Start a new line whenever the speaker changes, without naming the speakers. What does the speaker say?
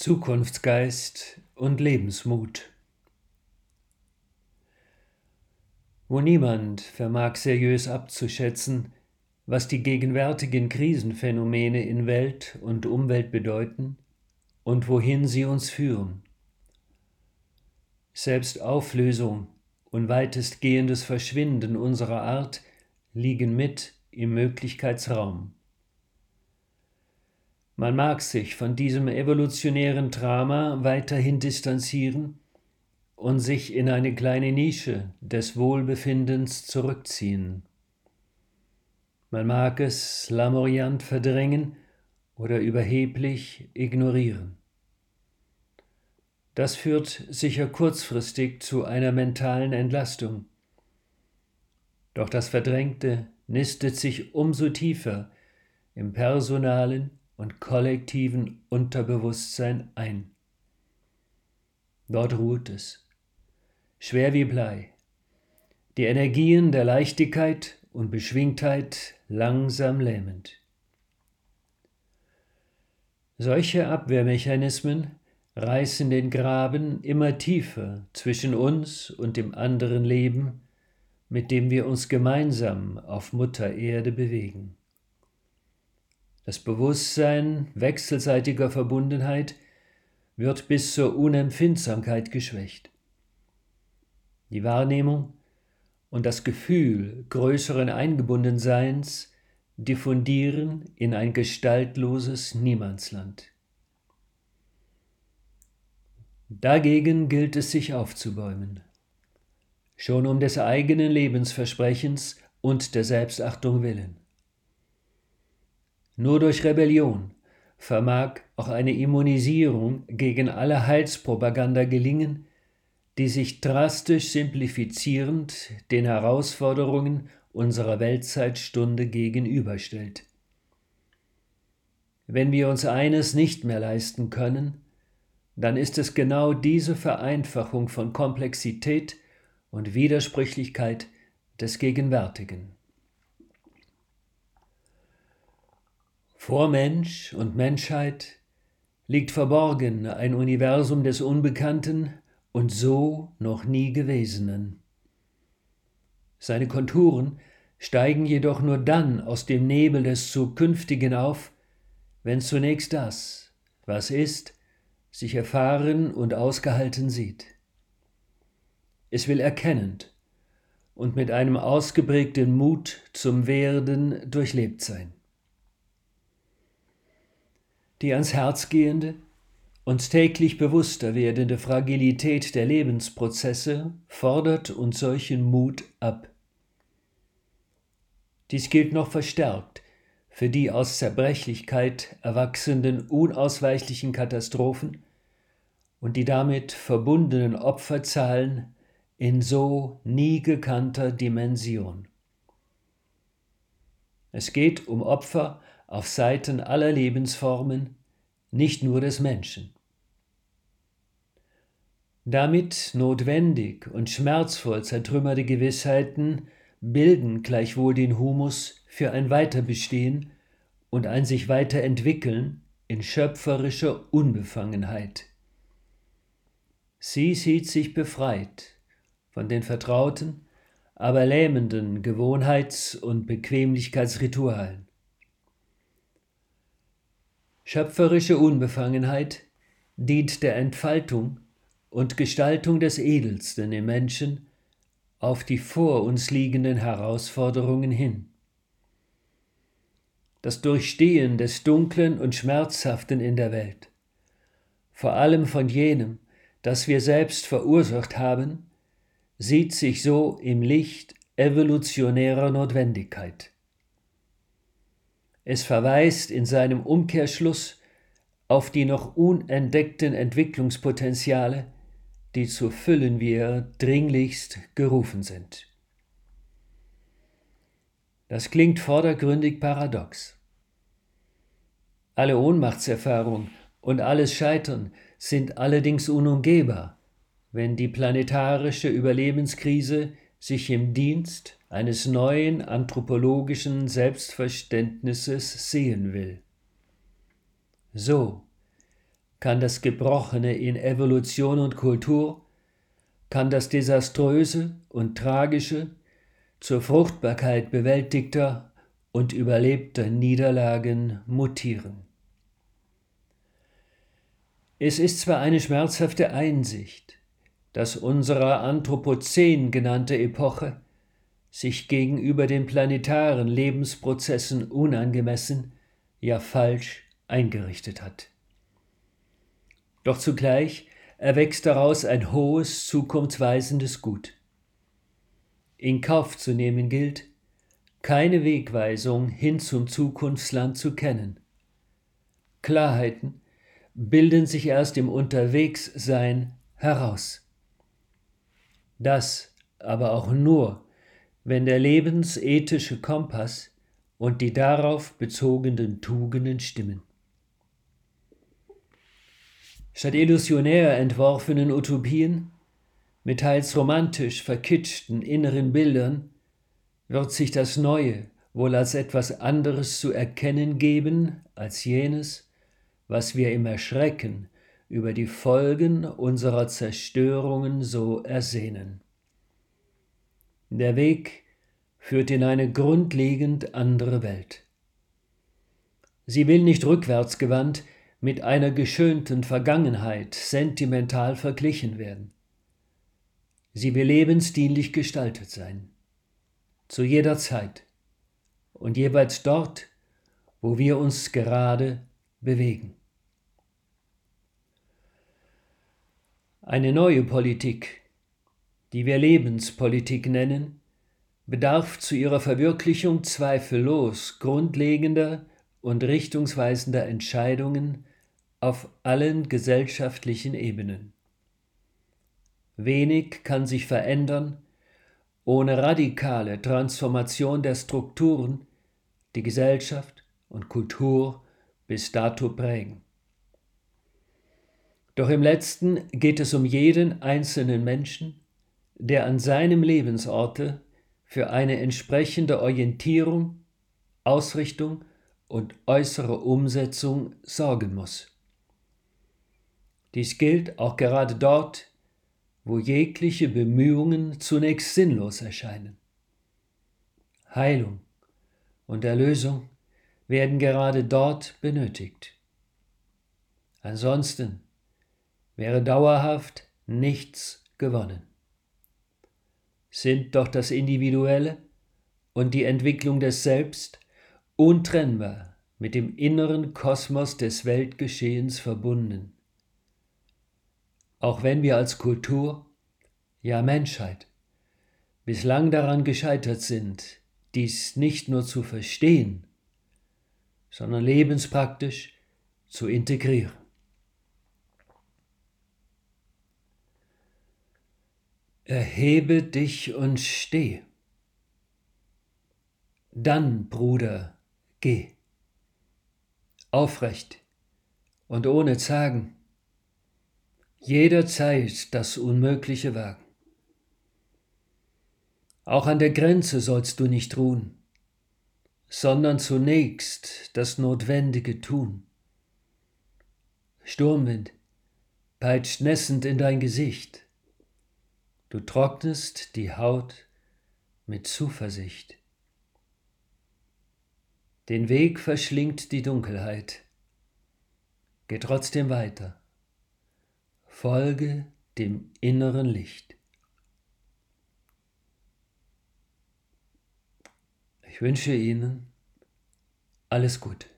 Zukunftsgeist und Lebensmut. Wo niemand vermag seriös abzuschätzen, was die gegenwärtigen Krisenphänomene in Welt und Umwelt bedeuten und wohin sie uns führen. Selbst Auflösung und weitestgehendes Verschwinden unserer Art liegen mit im Möglichkeitsraum. Man mag sich von diesem evolutionären Drama weiterhin distanzieren und sich in eine kleine Nische des Wohlbefindens zurückziehen. Man mag es lamoyant verdrängen oder überheblich ignorieren. Das führt sicher kurzfristig zu einer mentalen Entlastung. Doch das Verdrängte nistet sich umso tiefer im personalen und kollektiven Unterbewusstsein ein. Dort ruht es, schwer wie Blei, die Energien der Leichtigkeit und Beschwingtheit langsam lähmend. Solche Abwehrmechanismen reißen den Graben immer tiefer zwischen uns und dem anderen Leben, mit dem wir uns gemeinsam auf Mutter Erde bewegen. Das Bewusstsein wechselseitiger Verbundenheit wird bis zur Unempfindsamkeit geschwächt. Die Wahrnehmung und das Gefühl größeren Eingebundenseins diffundieren in ein gestaltloses Niemandsland. Dagegen gilt es, sich aufzubäumen, schon um des eigenen Lebensversprechens und der Selbstachtung willen. Nur durch Rebellion vermag auch eine Immunisierung gegen alle Heilspropaganda gelingen, die sich drastisch simplifizierend den Herausforderungen unserer Weltzeitstunde gegenüberstellt. Wenn wir uns eines nicht mehr leisten können, dann ist es genau diese Vereinfachung von Komplexität und Widersprüchlichkeit des Gegenwärtigen. Vor Mensch und Menschheit liegt verborgen ein Universum des Unbekannten und so noch nie Gewesenen. Seine Konturen steigen jedoch nur dann aus dem Nebel des Zukünftigen auf, wenn zunächst das, was ist, sich erfahren und ausgehalten sieht. Es will erkennend und mit einem ausgeprägten Mut zum Werden durchlebt sein. Die ans Herz gehende, uns täglich bewusster werdende Fragilität der Lebensprozesse fordert uns solchen Mut ab. Dies gilt noch verstärkt für die aus Zerbrechlichkeit erwachsenden unausweichlichen Katastrophen und die damit verbundenen Opferzahlen in so nie gekannter Dimension. Es geht um Opfer auf Seiten aller Lebensformen, nicht nur des Menschen. Damit notwendig und schmerzvoll zertrümmerte Gewissheiten bilden gleichwohl den Humus für ein Weiterbestehen und ein sich weiterentwickeln in schöpferischer Unbefangenheit. Sie sieht sich befreit von den vertrauten, aber lähmenden Gewohnheits- und Bequemlichkeitsritualen. Schöpferische Unbefangenheit dient der Entfaltung und Gestaltung des Edelsten im Menschen auf die vor uns liegenden Herausforderungen hin. Das Durchstehen des Dunklen und Schmerzhaften in der Welt, vor allem von jenem, das wir selbst verursacht haben, sieht sich so im Licht evolutionärer Notwendigkeit. Es verweist in seinem Umkehrschluss auf die noch unentdeckten Entwicklungspotenziale, die zu füllen wir dringlichst gerufen sind. Das klingt vordergründig paradox. Alle Ohnmachtserfahrung und alles Scheitern sind allerdings unumgehbar, wenn die planetarische Überlebenskrise sich im Dienst eines neuen anthropologischen Selbstverständnisses sehen will. So, kann das Gebrochene in Evolution und Kultur, kann das Desaströse und Tragische zur Fruchtbarkeit bewältigter und überlebter Niederlagen mutieren. Es ist zwar eine schmerzhafte Einsicht, dass unsere Anthropozän genannte Epoche sich gegenüber den planetaren Lebensprozessen unangemessen, ja falsch eingerichtet hat. Doch zugleich erwächst daraus ein hohes, zukunftsweisendes Gut. In Kauf zu nehmen gilt, keine Wegweisung hin zum Zukunftsland zu kennen. Klarheiten bilden sich erst im Unterwegssein heraus. Das aber auch nur, wenn der lebensethische Kompass und die darauf bezogenen Tugenden stimmen. Statt illusionär entworfenen Utopien, mit teils romantisch verkitschten inneren Bildern, wird sich das Neue wohl als etwas anderes zu erkennen geben als jenes, was wir im Erschrecken über die Folgen unserer Zerstörungen so ersehnen. Der Weg führt in eine grundlegend andere Welt. Sie will nicht rückwärtsgewandt mit einer geschönten Vergangenheit sentimental verglichen werden. Sie will lebensdienlich gestaltet sein, zu jeder Zeit und jeweils dort, wo wir uns gerade bewegen. Eine neue Politik, die wir Lebenspolitik nennen, bedarf zu ihrer Verwirklichung zweifellos grundlegender und richtungsweisender Entscheidungen auf allen gesellschaftlichen Ebenen. Wenig kann sich verändern ohne radikale Transformation der Strukturen, die Gesellschaft und Kultur bis dato prägen. Doch im Letzten geht es um jeden einzelnen Menschen, der an seinem Lebensorte für eine entsprechende Orientierung, Ausrichtung und äußere Umsetzung sorgen muss. Dies gilt auch gerade dort, wo jegliche Bemühungen zunächst sinnlos erscheinen. Heilung und Erlösung werden gerade dort benötigt. Ansonsten wäre dauerhaft nichts gewonnen. Sind doch das Individuelle und die Entwicklung des Selbst untrennbar mit dem inneren Kosmos des Weltgeschehens verbunden. Auch wenn wir als Kultur, ja Menschheit, bislang daran gescheitert sind, dies nicht nur zu verstehen, sondern lebenspraktisch zu integrieren. Erhebe dich und steh. Dann, Bruder, geh. Aufrecht und ohne Zagen, jederzeit das Unmögliche wagen. Auch an der Grenze sollst du nicht ruhen, sondern zunächst das Notwendige tun. Sturmwind peitscht nässend in dein Gesicht. Du trocknest die Haut mit Zuversicht. Den Weg verschlingt die Dunkelheit. Geh trotzdem weiter. Folge dem inneren Licht. Ich wünsche Ihnen alles Gute.